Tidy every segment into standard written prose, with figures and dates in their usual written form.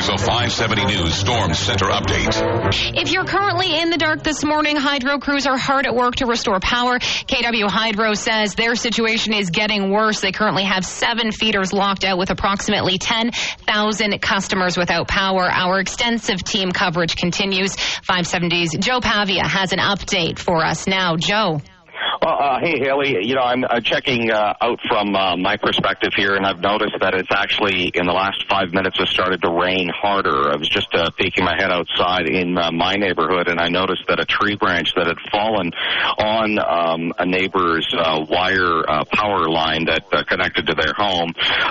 Here's a 570 News Storm Center update. If you're currently in the dark this morning, hydro crews are hard at work to restore power. KW Hydro says their situation is getting worse. They currently have 7 feeders locked out with approximately 10,000 customers without power. Our extensive team coverage continues. 570's Joe Pavia has an update for us now. Joe. Hey, Haley, I'm checking out from my perspective here, and I've noticed that it's actually, in the last 5 minutes, has started to rain harder. I was just peeking my head outside in my neighborhood, and I noticed that a tree branch that had fallen on a neighbor's wire power line that connected to their home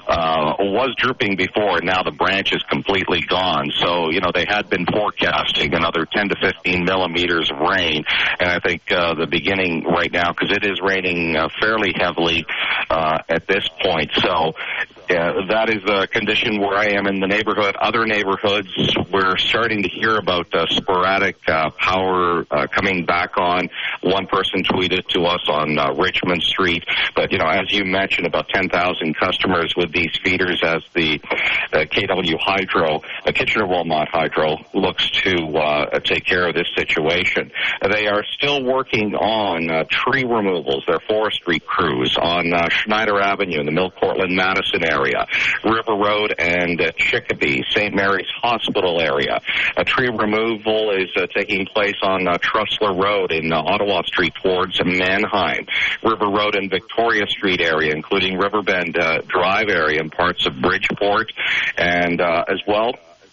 was drooping before, and now the branch is completely gone. So, they had been forecasting another 10 to 15 millimeters of rain, and I think the beginning right now, because it is raining fairly heavily at this point. So that is the condition where I am in the neighborhood. Other neighborhoods, we're starting to hear about sporadic power coming back on. One person tweeted to us on Richmond Street. But, as you mentioned, about 10,000 customers with these feeders as the KW Hydro, Kitchener-Wilmot Hydro, looks to take care of this situation. They are still working on tree removals. They're forestry crews on Schneider Avenue in the Mill Courtland-Madison area, River Road and Chicopee, St. Mary's Hospital area. A tree removal is taking place on Trussler Road in Ottawa Street towards Manheim, River Road and Victoria Street area, including Riverbend Drive area and parts of Bridgeport, and as well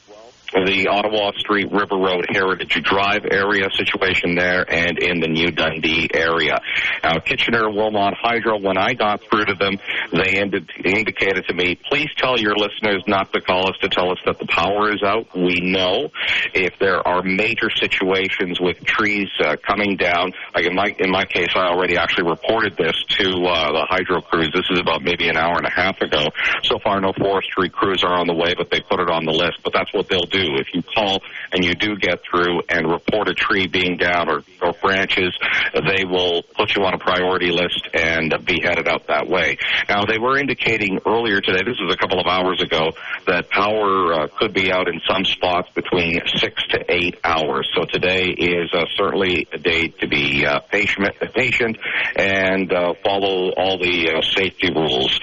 the Ottawa Street, River Road, Heritage Drive area situation there, and in the New Dundee area. Now, Kitchener-Wilmot Hydro, when I got through to them, they indicated to me, please tell your listeners not to call us to tell us that the power is out. We know if there are major situations with trees coming down, like in my case, I already actually reported this to the hydro crews. This is about maybe an hour and a half ago. So far, no forestry crews are on the way, but they put it on the list. But that's what they'll do. If you call and you do get through and report a tree being down or branches, they will put you on a priority list and be headed out that way. Now, they were indicating earlier today, this was a couple of hours ago, that power could be out in some spots between 6 to 8 hours. So today is certainly a day to be patient and follow all the safety rules.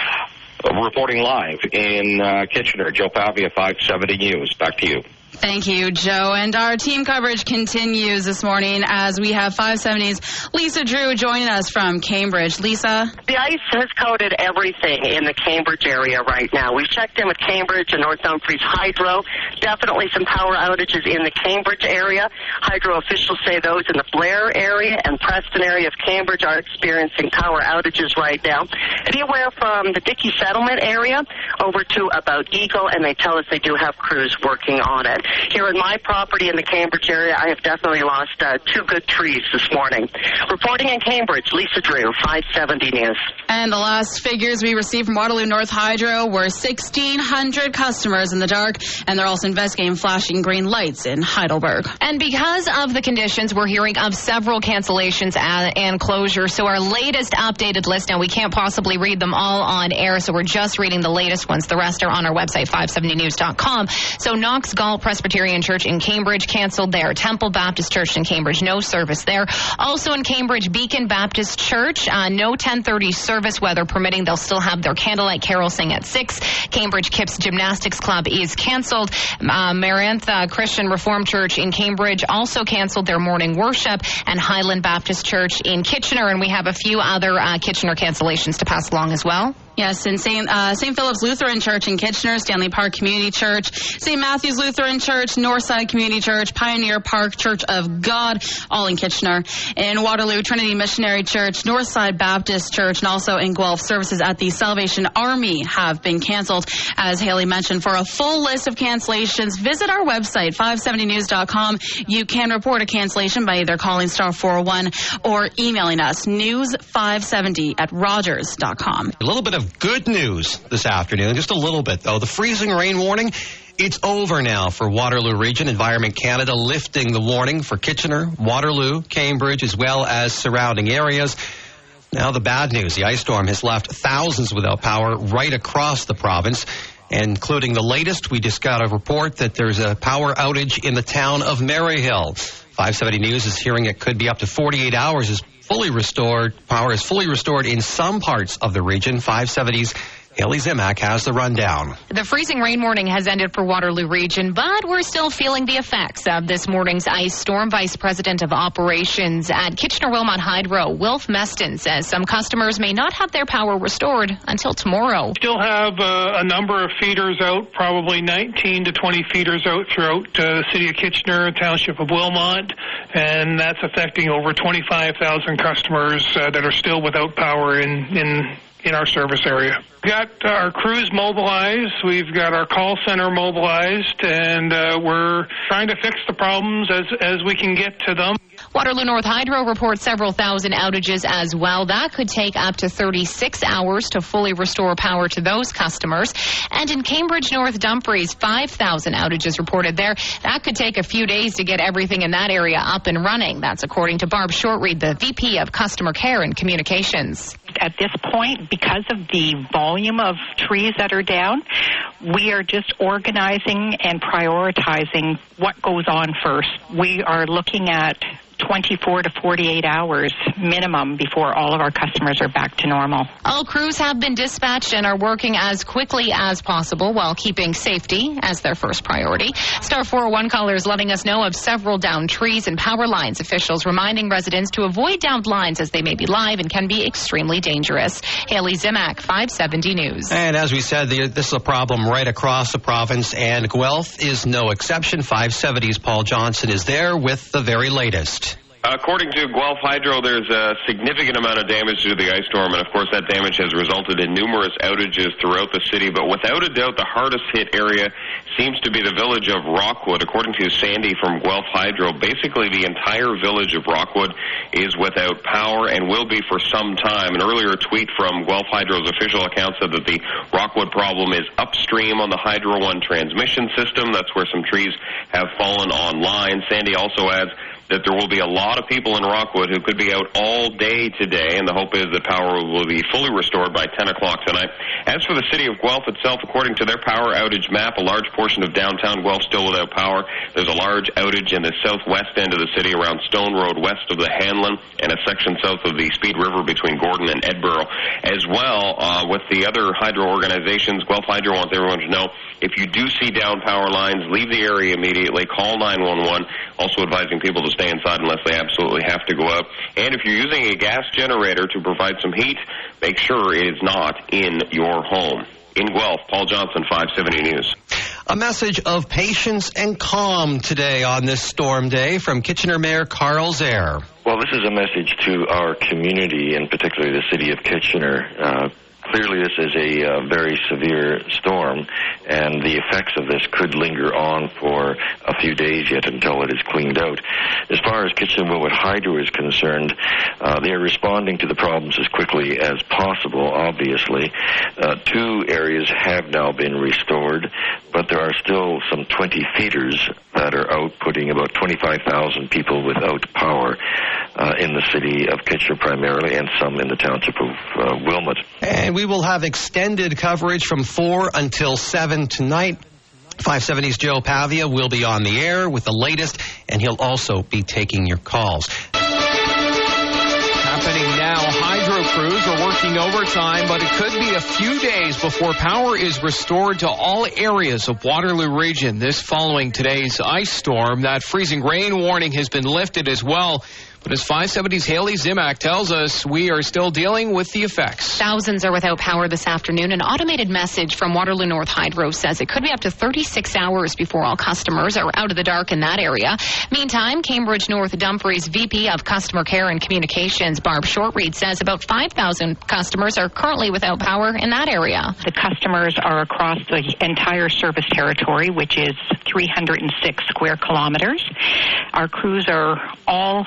Reporting live in Kitchener, Joe Pavia, 570 News. Back to you. Thank you, Joe. And our team coverage continues this morning as we have 570's Lisa Drew joining us from Cambridge. Lisa? The ice has coated everything in the Cambridge area right now. We've checked in with Cambridge and North Dumfries Hydro. Definitely some power outages in the Cambridge area. Hydro officials say those in the Blair area and Preston area of Cambridge are experiencing power outages right now. Anywhere from the Dickey Settlement area over to about Eagle, and they tell us they do have crews working on it. Here in my property in the Cambridge area, I have definitely lost 2 good trees this morning. Reporting in Cambridge, Lisa Drew, 570 News. And the last figures we received from Waterloo North Hydro were 1,600 customers in the dark, and they're also investigating flashing green lights in Heidelberg. And because of the conditions, we're hearing of several cancellations and closures. So our latest updated list, now we can't possibly read them all on air, so we're just reading the latest ones. The rest are on our website, 570news.com. So Knox Gall Presbyterian Church in Cambridge canceled there. Temple Baptist Church in Cambridge, no service there. Also in Cambridge, Beacon Baptist Church, no 10:30 service, weather permitting. They'll still have their candlelight carol sing at 6. Cambridge Kips Gymnastics Club is canceled. Marantha Christian Reformed Church in Cambridge also canceled their morning worship, and Highland Baptist Church in Kitchener. And we have a few other Kitchener cancellations to pass along as well. Yes, and St. Philip's Lutheran Church in Kitchener, Stanley Park Community Church, St. Matthew's Lutheran Church, Northside Community Church, Pioneer Park Church of God, all in Kitchener. In Waterloo, Trinity Missionary Church, Northside Baptist Church, and also in Guelph, services at the Salvation Army have been canceled. As Haley mentioned, for a full list of cancellations, visit our website, 570news.com. You can report a cancellation by either calling star 401 or emailing us, news570@rogers.com. A little bit of good news this afternoon, just a little bit, though. The freezing rain warning, it's over now for Waterloo Region. Environment Canada lifting the warning for Kitchener, Waterloo, Cambridge, as well as surrounding areas. Now the bad news, the ice storm has left thousands without power right across the province. Including the latest, we just got a report that there's a power outage in the town of Maryhill. 570 News is hearing it could be up to 48 hours is fully restored. Power is fully restored in some parts of the region. 570's Haley Zimak has the rundown. The freezing rain warning has ended for Waterloo Region, but we're still feeling the effects of this morning's ice storm. Vice President of Operations at Kitchener-Wilmot Hydro, Wilf Meston, says some customers may not have their power restored until tomorrow. Still have a number of feeders out, probably 19 to 20 feeders out throughout the city of Kitchener, township of Wilmot, and that's affecting over 25,000 customers that are still without power in our service area. We've got our crews mobilized, we've got our call center mobilized, and we're trying to fix the problems as we can get to them. Waterloo North Hydro reports several thousand outages as well. That could take up to 36 hours to fully restore power to those customers. And in Cambridge North Dumfries, 5,000 outages reported there. That could take a few days to get everything in that area up and running. That's according to Barb Shortreed, the VP of Customer Care and Communications. At this point, because of the volume of trees that are down, we are just organizing and prioritizing what goes on first. We are looking at 24 to 48 hours minimum before all of our customers are back to normal. All crews have been dispatched and are working as quickly as possible while keeping safety as their first priority. Star 401 callers letting us know of several downed trees and power lines. Officials reminding residents to avoid downed lines as they may be live and can be extremely dangerous. Haley Zimak, 570 News. And as we said, this is a problem right across the province, and Guelph is no exception. 570's Paul Johnson is there with the very latest. According to Guelph Hydro, there's a significant amount of damage due to the ice storm, and of course that damage has resulted in numerous outages throughout the city. But without a doubt, the hardest hit area seems to be the village of Rockwood. According to Sandy from Guelph Hydro, basically the entire village of Rockwood is without power and will be for some time. An earlier tweet from Guelph Hydro's official account said that the Rockwood problem is upstream on the Hydro One transmission system. That's where some trees have fallen on lines. Sandy also adds that there will be a lot of people in Rockwood who could be out all day today, and the hope is that power will be fully restored by 10 o'clock tonight. As for the city of Guelph itself, according to their power outage map, a large portion of downtown Guelph still without power. There's a large outage in the southwest end of the city around Stone Road west of the Hanlon and a section south of the Speed River between Gordon and Edborough. As well, with the other hydro organizations, Guelph Hydro wants everyone to know, if you do see down power lines, leave the area immediately, call 911, also advising people to stay inside unless they absolutely have to go out. And if you're using a gas generator to provide some heat, make sure it is not in your home. In Guelph, Paul Johnson, 570 News. A message of patience and calm today on this storm day from Kitchener Mayor Carl Zaire. Well, this is a message to our community, and particularly the city of Kitchener. Clearly, this is a very severe storm, and the effects of this could linger on for a few days yet until it is cleaned out. As far as Kitchener-Wilmot Hydro is concerned, they are responding to the problems as quickly as possible, obviously. 2 areas have now been restored, but there are still some 20 feeders that are out, putting about 25,000 people without power in the city of Kitchener primarily, and some in the township of Wilmot. And we will have extended coverage from 4 until 7 tonight. 570's Joe Pavia will be on the air with the latest, and he'll also be taking your calls. Happening now, hydro crews are working overtime, but it could be a few days before power is restored to all areas of Waterloo Region. This following today's ice storm. That freezing rain warning has been lifted as well. But as 570's Haley Zimak tells us, we are still dealing with the effects. Thousands are without power this afternoon. An automated message from Waterloo North Hydro says it could be up to 36 hours before all customers are out of the dark in that area. Meantime, Cambridge North Dumfries VP of Customer Care and Communications, Barb Shortreed, says about 5,000 customers are currently without power in that area. The customers are across the entire service territory, which is 306 square kilometers. Our crews are all out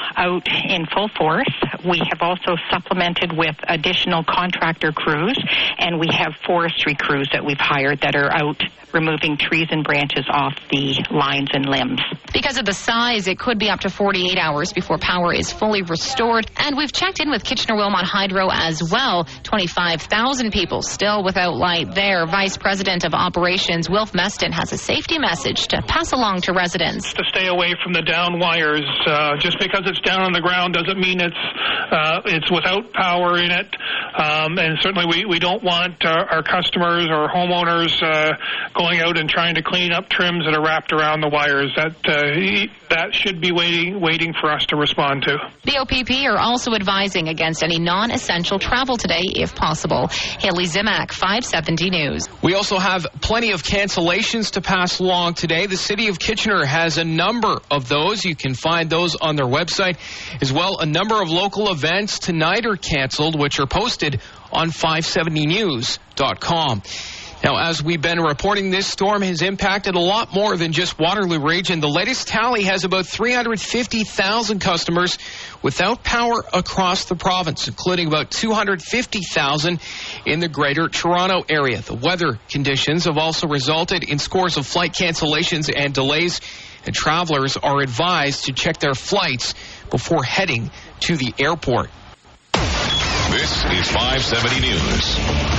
out in full force. We have also supplemented with additional contractor crews, and we have forestry crews that we've hired that are out removing trees and branches off the lines and limbs. Because of the size, it could be up to 48 hours before power is fully restored. And we've checked in with Kitchener-Wilmot Hydro as well. 25,000 people still without light there. Vice President of Operations Wilf Meston has a safety message to pass along to residents. To stay away from the down wires. Just because it's down on the ground doesn't mean it's without power in it. And certainly we don't want our customers or homeowners going out and trying to clean up trims that are wrapped around the wires. That should be waiting for us to respond to. The OPP are also advising against any non-essential travel today if possible. Haley Zimak, 570 News. We also have plenty of cancellations to pass along today. The City of Kitchener has a number of those. You can find those on their website. As well, a number of local events tonight are canceled, which are posted on 570news.com. Now, as we've been reporting, this storm has impacted a lot more than just Waterloo Region. The latest tally has about 350,000 customers without power across the province, including about 250,000 in the Greater Toronto area. The weather conditions have also resulted in scores of flight cancellations and delays, and travelers are advised to check their flights before heading to the airport. This is 570 News.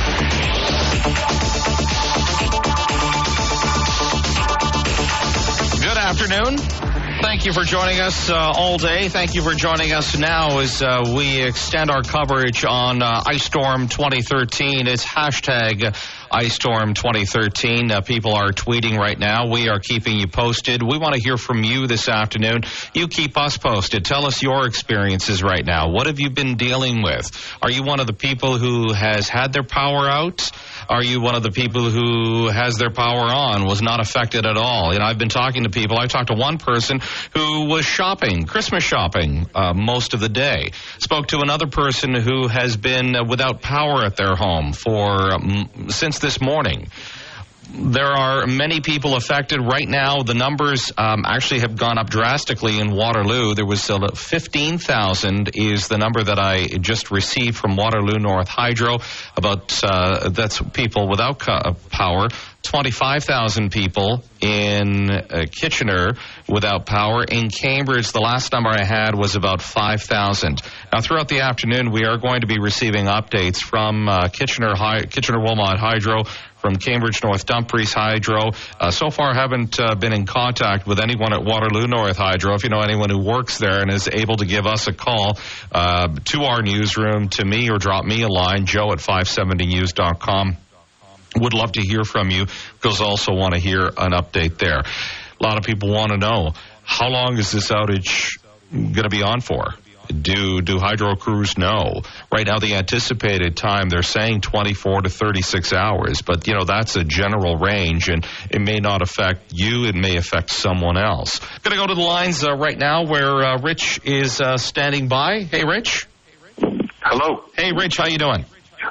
Good afternoon. Thank you for joining us all day. Thank you for joining us now as we extend our coverage on Ice Storm 2013. It's hashtag Ice Storm 2013. People are tweeting right now. We are keeping you posted. We want to hear from you this afternoon. You keep us posted. Tell us your experiences right now. What have you been dealing with? Are you one of the people who has had their power out? Are you one of the people who has their power on, was not affected at all? You know, I've been talking to people. I talked to one person who was shopping, Christmas shopping, most of the day. Spoke to another person who has been without power at their home since this morning. There are many people affected right now. The numbers actually have gone up drastically in Waterloo. There was 15,000 is the number that I just received from Waterloo North Hydro. That's people without power. 25,000 people in Kitchener without power. In Cambridge, the last number I had was about 5,000. Now, throughout the afternoon, we are going to be receiving updates from Kitchener-Wilmot Hydro, from Cambridge North Dumfries Hydro. So far, haven't been in contact with anyone at Waterloo North Hydro. If you know anyone who works there and is able to give us a call to our newsroom, to me, or drop me a line, Joe at 570news.com. Would love to hear from you, because also want to hear an update there. A lot of people want to know, how long is this outage going to be on for? Do hydro crews know? Right now, the anticipated time, they're saying 24 to 36 hours. But, you know, that's a general range, and it may not affect you. It may affect someone else. Going to go to the lines right now where Rich is standing by. Hey, Rich. Hello. Hey, Rich, how you doing?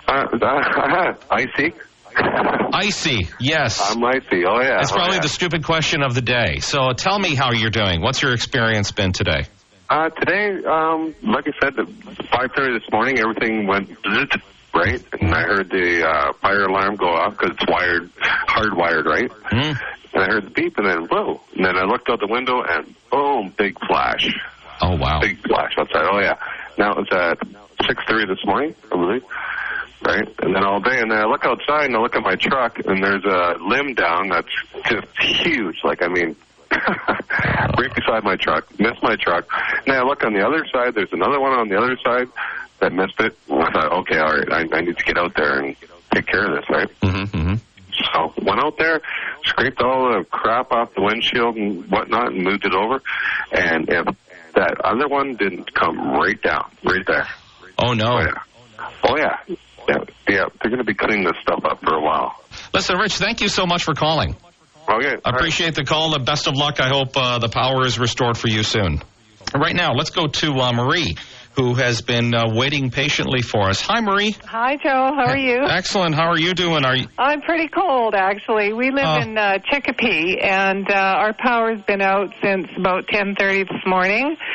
Icy. Icy, yes. I'm icy, oh yeah. It's probably the stupid question of the day. So tell me how you're doing. What's your experience been today? Today, like I said, at 5:30 this morning, everything went right, and I heard the fire alarm go off because it's hardwired, right? And I heard the beep, and then whoa, and then I looked out the window, and boom, big flash. Oh wow, big flash outside. Oh yeah. Now it was at 6:30 this morning, I believe. Right, and then all day, and then I look outside and I look at my truck, and there's a limb down that's just huge. Like, I mean, right beside my truck, missed my truck. And then I look on the other side, there's another one on the other side that missed it. And I thought, okay, all right, I need to get out there and take care of this, right? So went out there, scraped all the crap off the windshield and whatnot, and moved it over. And if that other one didn't come right down, right there. Oh no. Oh yeah. Yeah, they're going to be cutting this stuff up for a while. Listen, Rich, thank you so much for calling. Okay. I appreciate the call. Best of luck. I hope the power is restored for you soon. Right now, let's go to Marie, who has been waiting patiently for us. Hi, Marie. Hi, Joe. How are you? Excellent. How are you doing? I'm pretty cold, actually. We live in Chicopee, and our power's been out since about 10:30 this morning.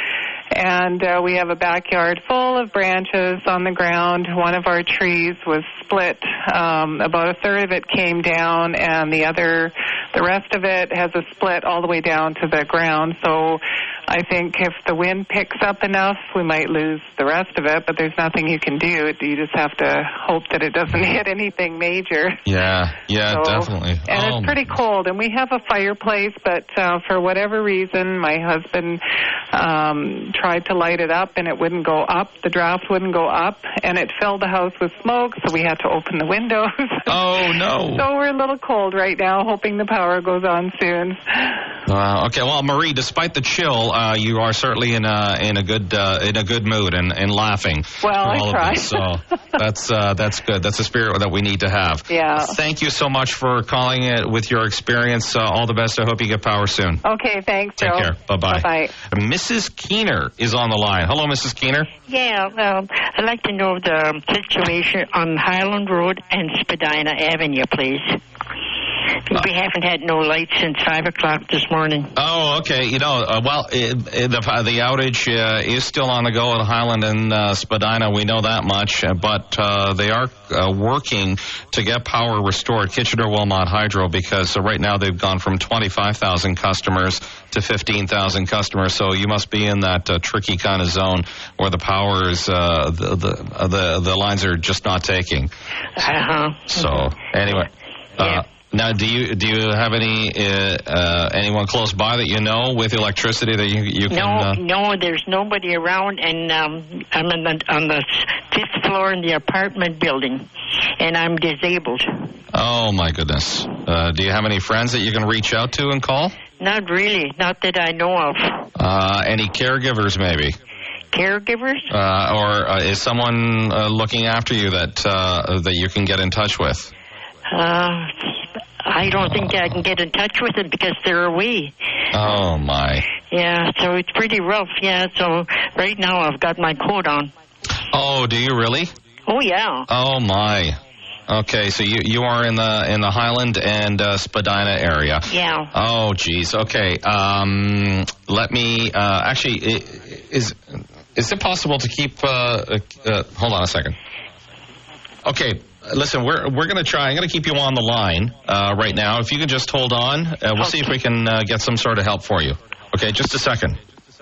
And we have a backyard full of branches on the ground. One of our trees was split. About a third of it came down, and the rest of it has a split all the way down to the ground. So I think if the wind picks up enough, we might lose the rest of it, but there's nothing you can do. You just have to hope that it doesn't hit anything major. Yeah, definitely. And it's pretty cold, and we have a fireplace, but for whatever reason, my husband tried to light it up, and it wouldn't go up. The draft wouldn't go up, and it filled the house with smoke, so we had to open the windows. Oh, no. So we're a little cold right now, hoping the power goes on soon. Okay, well, Marie, despite the chill, you are certainly in a good mood and laughing. Well, I try. So that's good. That's the spirit that we need to have. Yeah. Thank you so much for calling it with your experience. All the best. I hope you get power soon. Okay, thanks, Joe. Take care. Bye-bye. Bye-bye. Mrs. Keener is on the line. Hello, Mrs. Keener. Yeah, I'd like to know the situation on Highland Road and Spadina Avenue, please. We haven't had no light since 5 o'clock this morning. Oh, okay. The outage is still on the go at Highland and Spadina. We know that much, but they are working to get power restored. Kitchener-Wilmot Hydro, because right now they've gone from 25,000 customers to 15,000 customers. So you must be in that tricky kind of zone where the power is the lines are just not taking. So anyway. Yeah. Now, do you have anyone close by that you know with electricity that you can? No, there's nobody around, and I'm on the 5th floor in the apartment building, and I'm disabled. Oh my goodness! Do you have any friends that you can reach out to and call? Not really, not that I know of. Any caregivers, maybe? Caregivers? Or is someone looking after you that you can get in touch with? I don't think I can get in touch with them because they're away. Oh, my. Yeah, so it's pretty rough, yeah. So right now I've got my coat on. Oh, do you really? Oh, yeah. Oh, my. Okay, so you are in the Highland and Spadina area. Yeah. Oh, geez. Okay. Let me actually. Is it possible to keep? Hold on a second. Okay. Listen, we're going to try. I'm going to keep you on the line right now. If you can just hold on, we'll see if we can get some sort of help for you. Okay, just a second.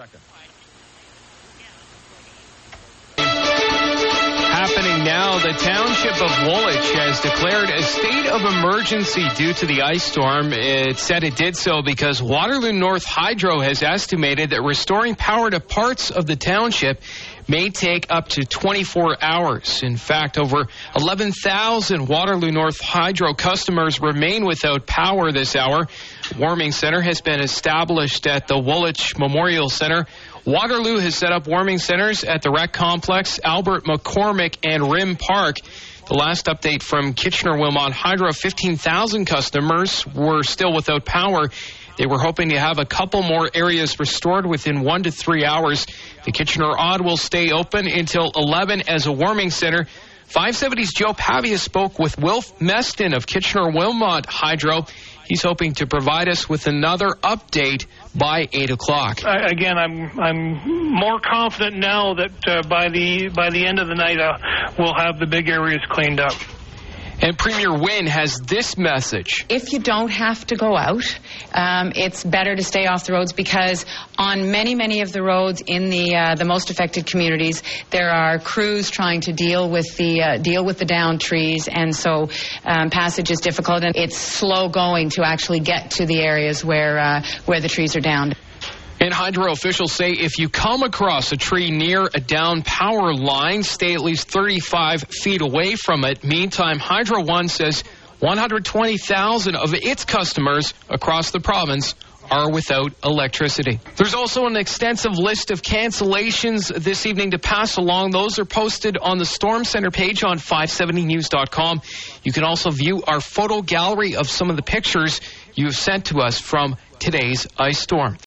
Happening now, the township of Woolwich has declared a state of emergency due to the ice storm. It said it did so because Waterloo North Hydro has estimated that restoring power to parts of the township may take up to 24 hours. In fact, over 11,000 Waterloo North Hydro customers remain without power this hour. A warming center has been established at the Woolwich Memorial Center. Waterloo has set up warming centers at the Rec Complex, Albert McCormick, and Rim Park. The last update from Kitchener-Wilmot Hydro, 15,000 customers were still without power. They were hoping to have a couple more areas restored within 1 to 3 hours. The Kitchener Odd will stay open until 11 as a warming center. 570's Joe Pavia spoke with Wilf Meston of Kitchener-Wilmot Hydro. He's hoping to provide us with another update by 8 o'clock. Again, I'm more confident now that by the end of the night we'll have the big areas cleaned up. And Premier Wynne has this message. If you don't have to go out, it's better to stay off the roads because on many of the roads in the most affected communities, there are crews trying to deal with the downed trees, and so passage is difficult, and it's slow going to actually get to the areas where the trees are downed. And Hydro officials say if you come across a tree near a down power line, stay at least 35 feet away from it. Meantime, Hydro One says 120,000 of its customers across the province are without electricity. There's also an extensive list of cancellations this evening to pass along. Those are posted on the Storm Center page on 570news.com. You can also view our photo gallery of some of the pictures you have sent to us from today's ice storm.